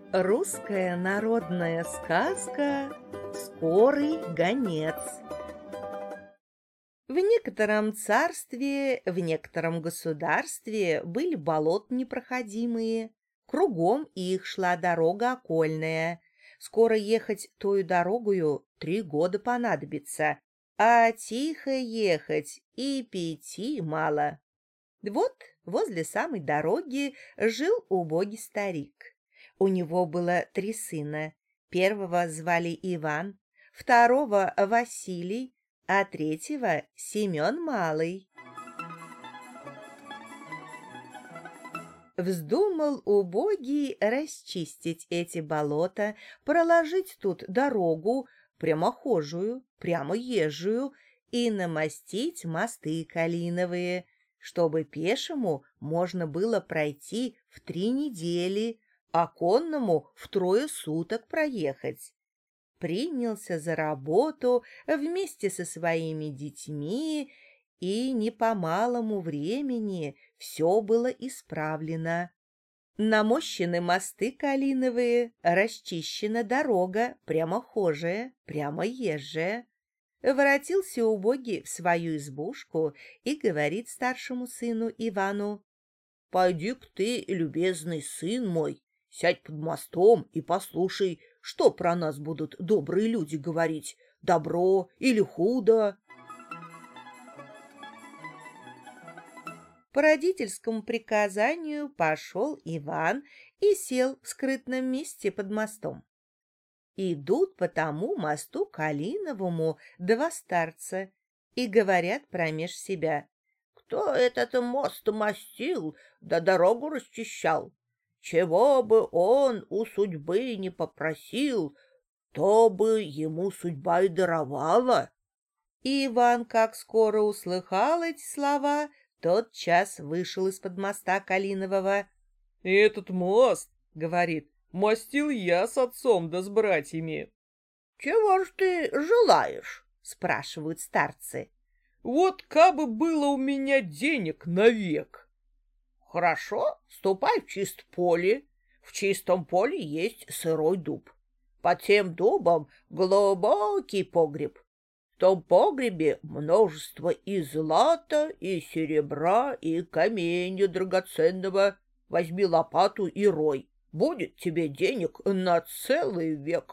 Русская народная сказка «Скорый гонец». В некотором царстве, в некотором государстве были болот непроходимые. Кругом их шла дорога окольная. Скоро ехать тою дорогою 3 года понадобится, а тихо ехать и 5 мало. Вот возле самой дороги жил убогий старик. У него было 3 сына. Первого звали Иван, второго — Василий, а третьего — Семен Малый. Вздумал убогий расчистить эти болота, проложить тут дорогу, прямохожую, прямоезжую, и намостить мосты калиновые, чтобы пешему можно было пройти в 3 недели, а конному в 3 суток проехать. Принялся за работу вместе со своими детьми, и не по малому времени все было исправлено. Намощены мосты калиновые, расчищена дорога, прямохожая, прямоезжая. Воротился убогий в свою избушку и говорит старшему сыну Ивану: «Пойди-ка ты, любезный сын мой, сядь под мостом и послушай, что про нас будут добрые люди говорить, добро или худо». По родительскому приказанию пошел Иван и сел в скрытном месте под мостом. Идут по тому мосту калиновому 2 старца и говорят промеж себя: «Кто этот мост мостил, да дорогу расчищал? Чего бы он у судьбы не попросил, то бы ему судьба и даровала». И Иван, как скоро услыхал эти слова, тотчас вышел из-под моста калинового. «Этот мост, — говорит, — мостил я с отцом да с братьями». «Чего ж ты желаешь?» — спрашивают старцы. «Вот кабы было у меня денег навек». «Хорошо, ступай в чист поле. В чистом поле есть сырой дуб. Под тем дубом глубокий погреб. В том погребе множество и злата, и серебра, и каменья драгоценного. Возьми лопату и рой. Будет тебе денег на целый век».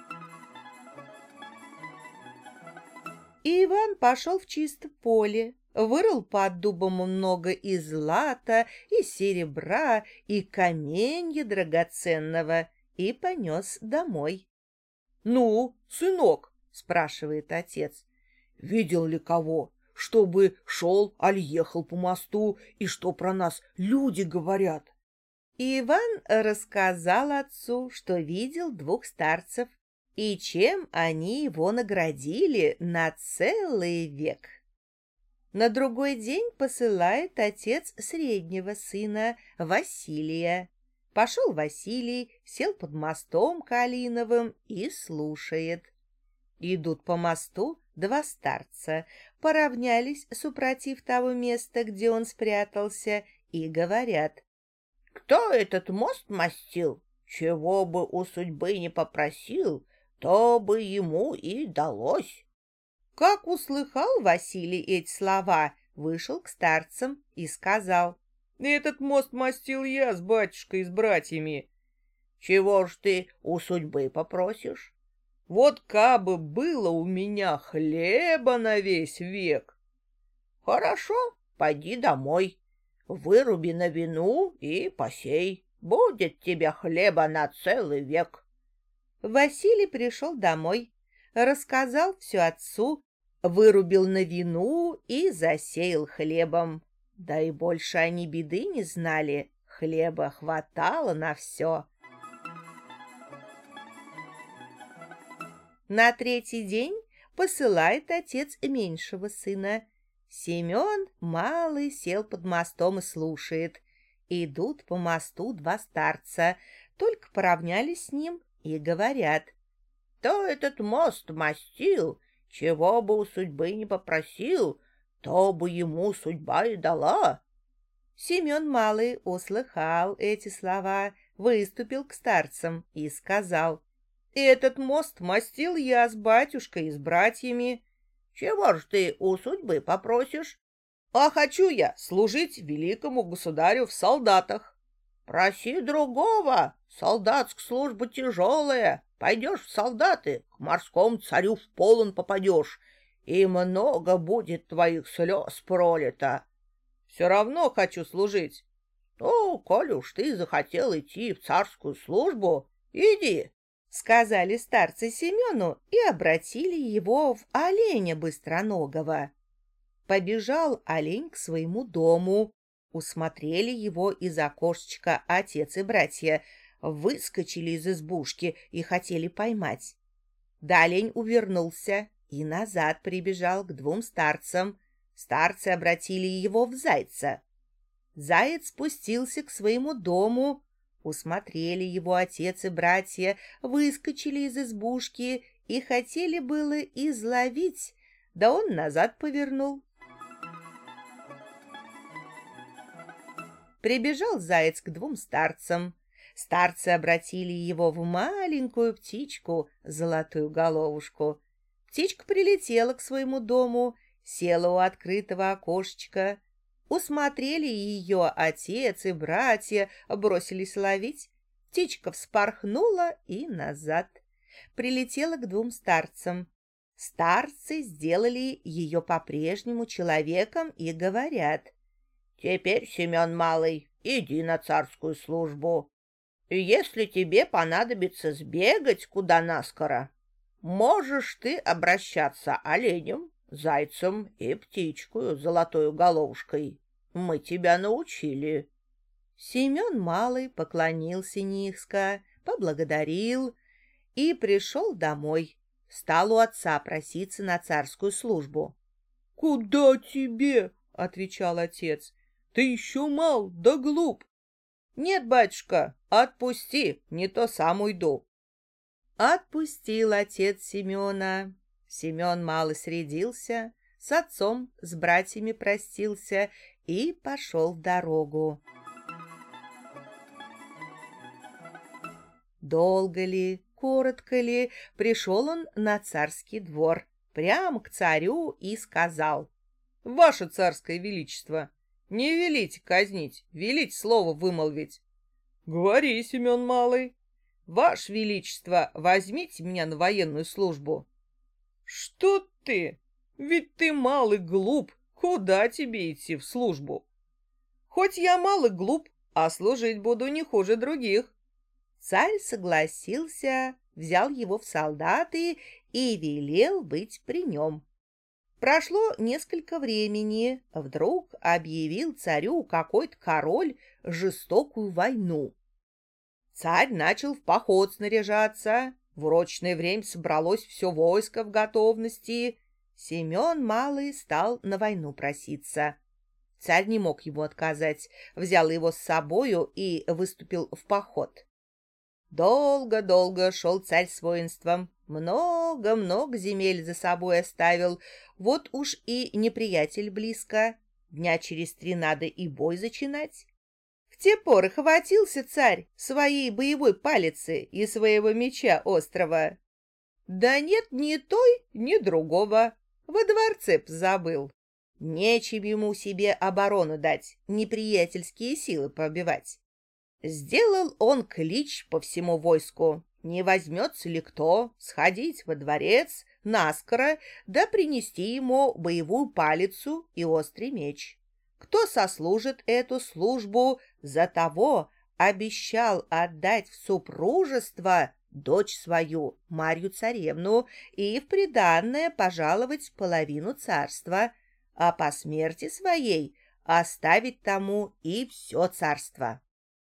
И Иван пошел в чисто поле, вырыл под дубом много и злата, и серебра, и каменья драгоценного, и понес домой. «Ну, сынок, — спрашивает отец, — видел ли кого, чтобы шел аль ехал по мосту, и что про нас люди говорят?» И Иван рассказал отцу, что видел 2 старцев, и чем они его наградили на целый век. На другой день посылает отец среднего сына, Василия. Пошел Василий, сел под мостом калиновым и слушает. Идут по мосту 2 старца, поравнялись супротив того места, где он спрятался, и говорят: «Кто этот мост мостил? Чего бы у судьбы не попросил, то бы ему и далось». Как услыхал Василий эти слова, вышел к старцам и сказал: «Этот мост мостил я с батюшкой и с братьями». «Чего ж ты у судьбы попросишь?» «Вот кабы было у меня хлеба на весь век». «Хорошо, пойди домой, выруби на вину и посей. Будет тебе хлеба на целый век». Василий пришел домой, рассказал все отцу, вырубил на вину и засеял хлебом. Да и больше они беды не знали, хлеба хватало на все. На 3-й день посылает отец меньшего сына. Семен Малый сел под мостом и слушает. Идут по мосту 2 старца, только поравнялись с ним и говорят: «Кто этот мост мостил, чего бы у судьбы не попросил, то бы ему судьба и дала». Семен Малый услыхал эти слова, выступил к старцам и сказал: «Этот мост мастил я с батюшкой и с братьями». «Чего ж ты у судьбы попросишь?» «А хочу я служить великому государю в солдатах». «Проси другого, солдатская служба тяжелая. Пойдешь в солдаты, к морскому царю в полон попадешь, и много будет твоих слез пролито». «Все равно хочу служить». «Ну, коль уж ты захотел идти в царскую службу, иди», — сказали старцы Семену и обратили его в оленя быстроногого. Побежал олень к своему дому. Усмотрели его из окошечка отец и братья, выскочили из избушки и хотели поймать. Да олень увернулся и назад прибежал к двум старцам. Старцы обратили его в зайца. Заяц спустился к своему дому. Усмотрели его отец и братья, выскочили из избушки и хотели было изловить, да он назад повернул. Прибежал заяц к двум старцам. Старцы обратили его в маленькую птичку, золотую головушку. Птичка прилетела к своему дому, села у открытого окошечка. Усмотрели ее отец и братья, бросились ловить. Птичка вспорхнула и назад. Прилетела к двум старцам. Старцы сделали ее по-прежнему человеком и говорят: «Теперь, Семен Малый, иди на царскую службу. И если тебе понадобится сбегать куда наскоро, можешь ты обращаться оленем, зайцем и птичкою золотою головушкой. Мы тебя научили». Семен Малый поклонился низко, поблагодарил и пришел домой. Стал у отца проситься на царскую службу. «Куда тебе?» — отвечал отец. «Ты еще мал да глуп». «Нет, батюшка, отпусти, не то сам уйду». Отпустил отец Семена. Семен мало средился, с отцом, с братьями простился и пошел в дорогу. Долго ли, коротко ли, пришел он на царский двор, прямо к царю и сказал: «Ваше царское величество, не велите казнить, велите слово вымолвить». «Говори, Семен Малый». «Ваше величество, возьмите меня на военную службу». «Что ты? Ведь ты мал и глуп. Куда тебе идти в службу?» «Хоть я мал и глуп, а служить буду не хуже других». Царь согласился, взял его в солдаты и велел быть при нем. Прошло несколько времени, вдруг объявил царю какой-то король жестокую войну. Царь начал в поход снаряжаться, в урочное время собралось все войско в готовности. Семен Малый стал на войну проситься. Царь не мог ему отказать, взял его с собою и выступил в поход. Долго-долго шел царь с воинством, много-много земель за собой оставил, вот уж и неприятель близко, дня через 3 надо и бой зачинать. В те поры хватился царь своей боевой палицы и своего меча острого. Да нет ни той, ни другого, во дворце позабыл. Нечем ему себе оборону дать, неприятельские силы побивать. Сделал он клич по всему войску. Не возьмется ли кто сходить во дворец наскоро да принести ему боевую палицу и острый меч? Кто сослужит эту службу, за того обещал отдать в супружество дочь свою, Марью-царевну, и в приданное пожаловать половину царства, а по смерти своей оставить тому и все царство.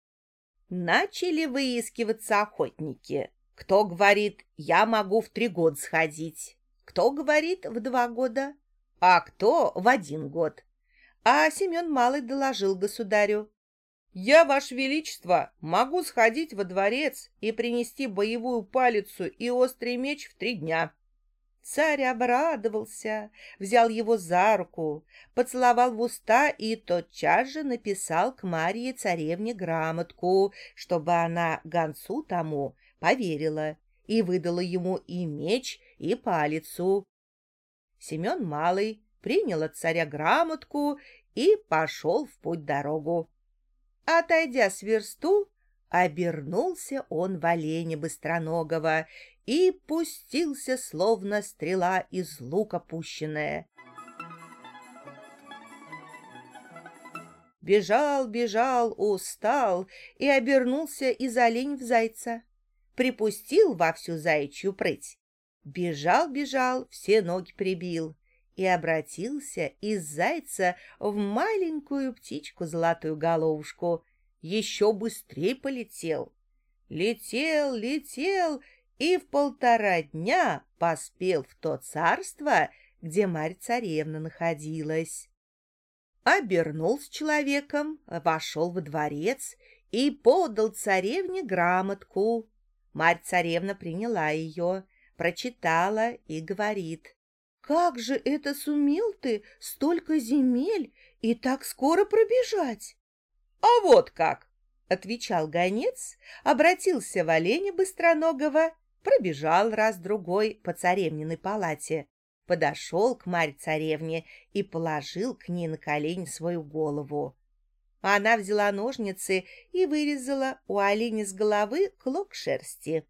Начали выискиваться охотники. Кто говорит: «Я могу в 3 года сходить», кто говорит: «В 2 года», а кто в 1 год. А Семен Малый доложил государю: «Я, ваше величество, могу сходить во дворец и принести боевую палицу и острый меч в 3 дня». Царь обрадовался, взял его за руку, поцеловал в уста и тотчас же написал к Марье царевне грамотку, чтобы она гонцу тому поверила и выдала ему и меч, и палицу. Семен Малый принял от царя грамотку и пошел в путь-дорогу. Отойдя с версту, обернулся он в оленя быстроногого и пустился, словно стрела из лука пущенная. Бежал, бежал, устал и обернулся из олень в зайца. Припустил во всю заячью прыть. Бежал, бежал, все ноги прибил и обратился из зайца в маленькую птичку золотую головушку. Еще быстрее полетел. Летел, летел и в 1,5 дня поспел в то царство, где Марья-царевна находилась. Обернулся человеком, вошел во дворец и подал царевне грамотку. Марья-царевна приняла ее, прочитала и говорит: «Как же это сумел ты столько земель и так скоро пробежать?» «А вот как!» — отвечал гонец, обратился в оленя быстроногого, пробежал раз-другой по царевниной палате, подошел к Марье-царевне и положил к ней на колени свою голову. Она взяла ножницы и вырезала у оленя с головы клок шерсти.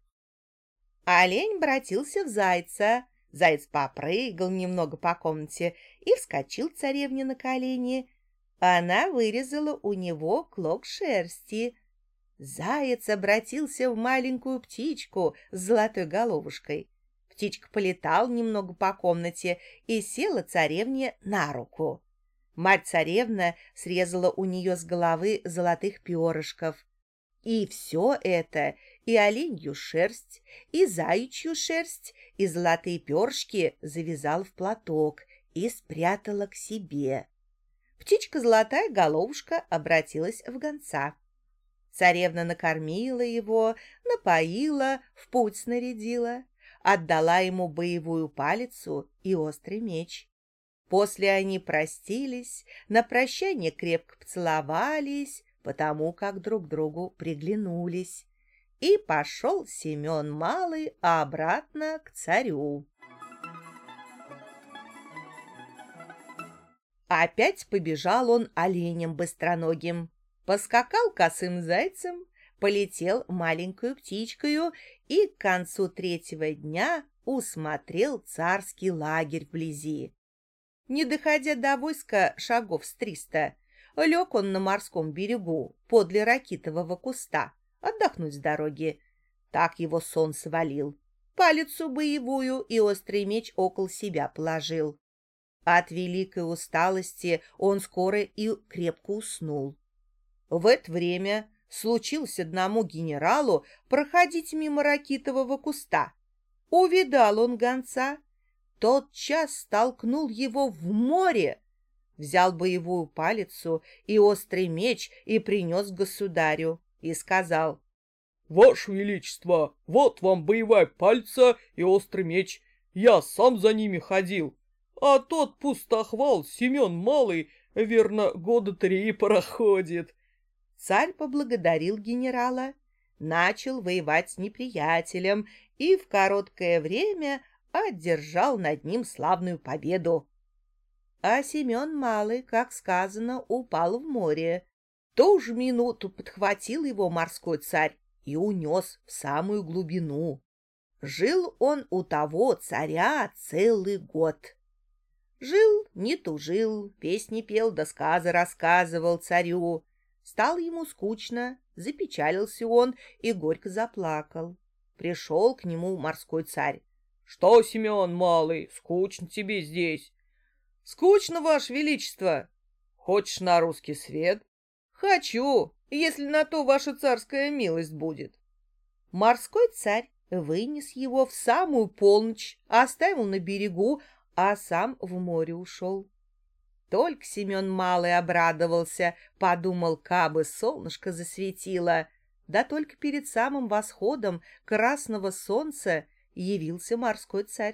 Олень обратился в зайца. Заяц попрыгал немного по комнате и вскочил царевне на колени. Она вырезала у него клок шерсти. Заяц обратился в маленькую птичку с золотой головушкой. Птичка полетала немного по комнате и села царевне на руку. Мать-царевна срезала у нее с головы золотых перышков. И все это, и оленью шерсть, и заячью шерсть, и золотые перышки завязала в платок и спрятала к себе. Птичка-золотая головушка обратилась в гонца. Царевна накормила его, напоила, в путь снарядила, отдала ему боевую палицу и острый меч. После они простились, на прощание крепко поцеловались, потому как друг другу приглянулись. И пошел Семен Малый обратно к царю. Опять побежал он оленем быстроногим, поскакал косым зайцем, полетел маленькую птичкою и к концу 3-го дня усмотрел царский лагерь вблизи. Не доходя до войска шагов с 300, лег он на морском берегу подле ракитового куста отдохнуть с дороги. Так его сон свалил. Палицу боевую и острый меч около себя положил. От великой усталости он скоро и крепко уснул. В это время случилось одному генералу проходить мимо ракитового куста. Увидал он гонца, тотчас столкнул его в море, взял боевую палицу и острый меч и принес государю и сказал: «Ваше Величество, вот вам боевая пальца и острый меч. Я сам за ними ходил. А тот пустохвал Семен Малый, верно, 3 года проходит». Царь поблагодарил генерала, начал воевать с неприятелем и в короткое время одержал над ним славную победу. А Семен Малый, как сказано, упал в море. В ту же минуту подхватил его морской царь и унес в самую глубину. Жил он у того царя целый год. Жил, не тужил, песни пел да сказы рассказывал царю. Стало ему скучно, запечалился он и горько заплакал. Пришел к нему морской царь. «Что, Семен Малый, скучно тебе здесь?» «Скучно, Ваше Величество. Хочешь на русский свет?» «Хочу, если на то ваша царская милость будет». Морской царь вынес его в самую полночь, оставил на берегу, а сам в море ушел. Только Семен Малый обрадовался, подумал, кабы солнышко засветило. Да только перед самым восходом красного солнца явился морской царь.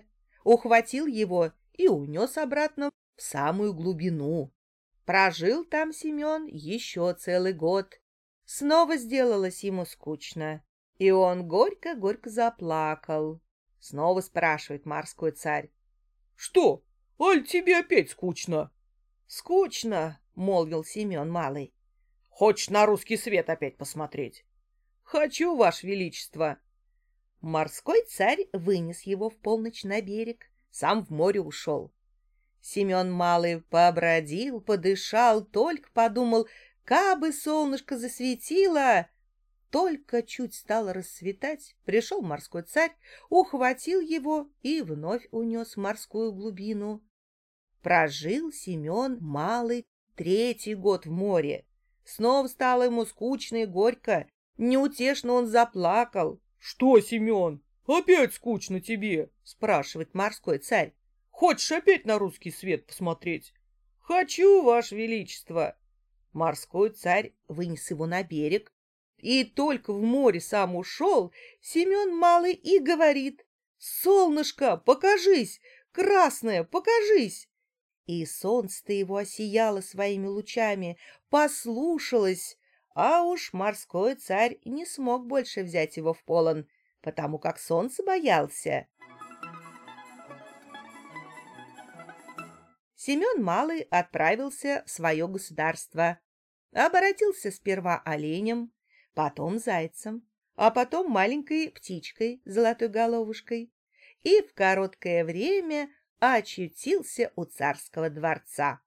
ухватил его и унес обратно в самую глубину. Прожил там Семен еще целый год. Снова сделалось ему скучно, и он горько-горько заплакал. Снова спрашивает морской царь. «Что, аль тебе опять скучно?» «Скучно», — молвил Семен Малый. «Хочешь на русский свет опять посмотреть?» «Хочу, Ваше Величество». Морской царь вынес его в полночь на берег, сам в море ушел. Семен Малый побродил, подышал, только подумал, кабы солнышко засветило. Только чуть стало рассветать, пришел морской царь, ухватил его и вновь унес в морскую глубину. Прожил Семен Малый 3-й год в море. Снова стало ему скучно и горько, неутешно он заплакал. «Что, Семен, опять скучно тебе?» — спрашивает морской царь. «Хочешь опять на русский свет посмотреть?» «Хочу, Ваше Величество». Морской царь вынес его на берег, и только в море сам ушел, Семен Малый и говорит: «Солнышко, покажись! Красное, покажись!» И солнце-то его осияло своими лучами, послушалось, а уж морской царь не смог больше взять его в полон, потому как солнце боялся. Семен Малый отправился в свое государство. Оборотился сперва оленем, потом зайцем, а потом маленькой птичкой с золотой головушкой, и в короткое время очутился у царского дворца.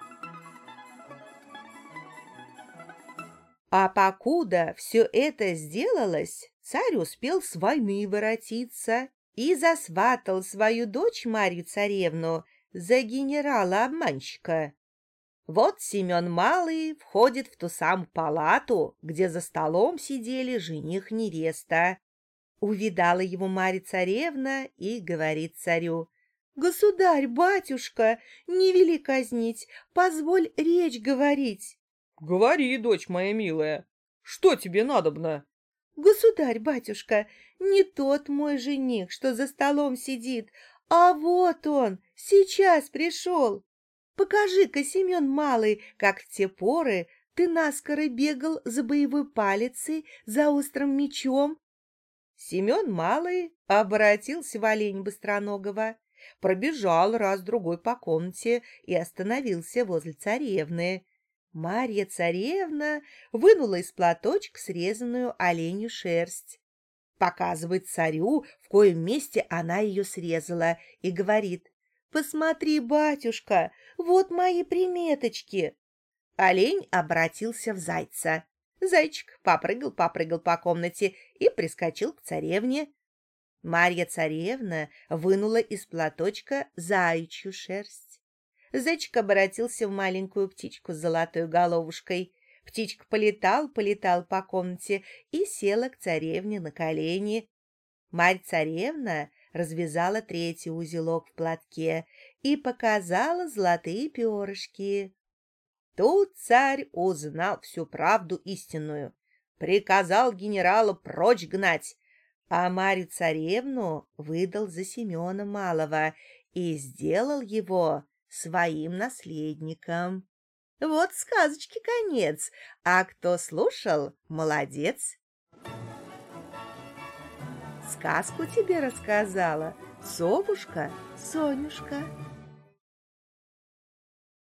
А покуда все это сделалось, царь успел с войны воротиться и засватал свою дочь Марью-царевну за генерала-обманщика. Вот Семен Малый входит в ту самую палату, где за столом сидели жених-невеста. Увидала его Марья-царевна и говорит царю: «Государь, батюшка, не вели казнить, позволь речь говорить». «Говори, дочь моя милая, что тебе надобно?» «Государь, батюшка, не тот мой жених, что за столом сидит, а вот он, сейчас пришел. Покажи-ка, Семен Малый, как в те поры ты наскоро бегал за боевой палицей, за острым мечом». Семен Малый обратился в оленя быстроногого, пробежал раз-другой по комнате и остановился возле царевны. Марья-царевна вынула из платочка срезанную оленью шерсть, показывает царю, в коем месте она ее срезала, и говорит: «Посмотри, батюшка, вот мои приметочки». Олень обратился в зайца. Зайчик попрыгал по комнате и прискочил к царевне. Марья-царевна вынула из платочка заячью шерсть. Зайчик обратился в маленькую птичку с золотой головушкой. Птичка полетал по комнате и села к царевне на колени. Марья-царевна развязала 3-й узелок в платке и показала золотые перышки. Тут царь узнал всю правду истинную, приказал генерала прочь гнать, а Марью-царевну выдал за Семена Малого и сделал его своим наследником. Вот сказочки конец, а кто слушал, молодец. Сказку тебе рассказала совушка Сонюшка.